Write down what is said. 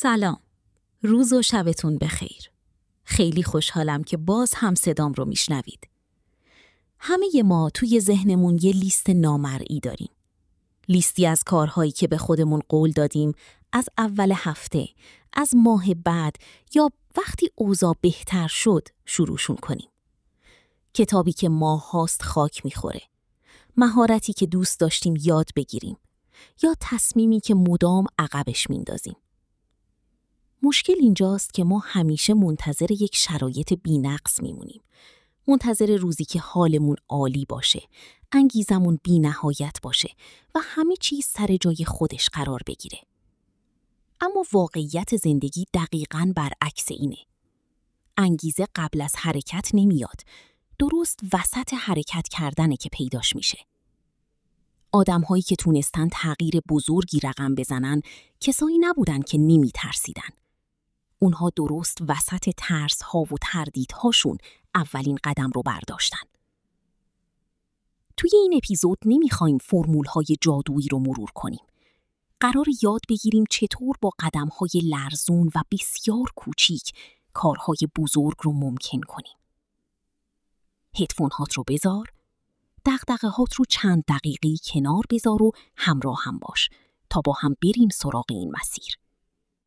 سلام. روز و شبتون بخیر. خیلی خوشحالم که باز هم صدام رو میشنوید. همه ما توی ذهنمون یه لیست نامرئی داریم. لیستی از کارهایی که به خودمون قول دادیم از اول هفته، از ماه بعد یا وقتی اوضاع بهتر شد شروعشون کنیم. کتابی که ماه هاست خاک میخوره. مهارتی که دوست داشتیم یاد بگیریم. یا تصمیمی که مدام عقبش میندازیم. مشکل اینجاست که ما همیشه منتظر یک شرایط بی‌نقص میمونیم. منتظر روزی که حالمون عالی باشه، انگیزمون بی‌نهایت باشه و همه چیز سر جای خودش قرار بگیره. اما واقعیت زندگی دقیقاً برعکس اینه. انگیزه قبل از حرکت نمیاد. درست وسط حرکت کردنه که پیداش میشه. آدم‌هایی که تونستن تغییر بزرگی رقم بزنن، کسایی نبودن که نمی‌ترسیدن. اونها درست وسط ترس‌ها و تردیدهاشون اولین قدم رو برداشتن. توی این اپیزود نمیخوایم فرمول‌های جادویی رو مرور کنیم. قرار یاد بگیریم چطور با قدم‌های لرزون و بسیار کوچیک کارهای بزرگ رو ممکن کنیم. هدفون‌هات رو بذار، دغدغه‌هات رو چند دقیقی کنار بذار و همراه هم باش تا با هم بریم سراغ این مسیر.